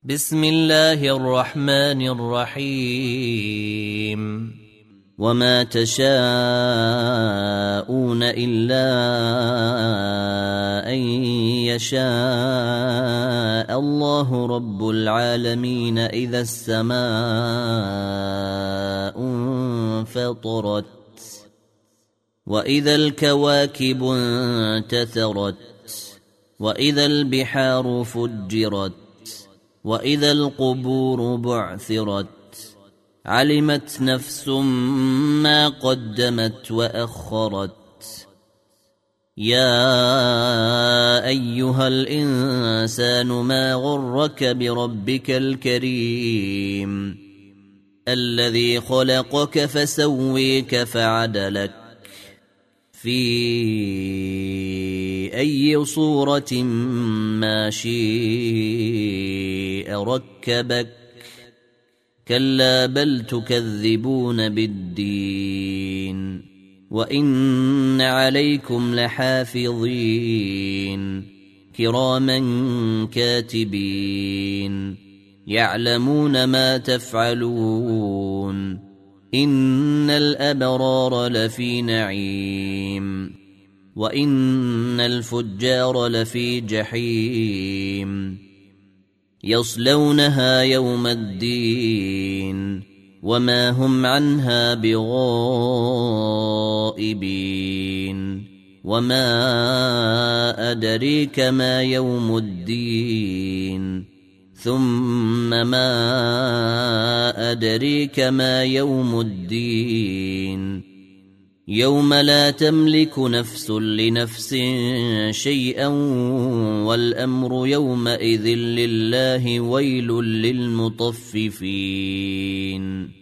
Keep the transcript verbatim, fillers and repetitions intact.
بسم الله الرحمن الرحيم وما تشاءون إلا أن يشاء الله رب العالمين. إذا السماء انفطرت وإذا الكواكب انتثرت وإذا البحار فجرت وإذا القبور بعثرت علمت نفس ما قدمت وأخرت. يا أيها الإنسان ما غرك بربك الكريم الذي خلقك فسويك فعدلك في أي صورة ما شاء ركبك. كلا بل تكذبون بالدين وإن عليكم لحافظين كراما كاتبين يعلمون ما تفعلون. إن الأبرار لفي نعيم وإن الفجار لفي جحيم يصلونها يوم الدين وما هم عنها بغائبين. وما أدريك ما يوم الدين ثم ما أدريك ما يوم الدين يوم لا تملك نفس لنفس شيئا والأمر يومئذ لله. ويل للمطففين.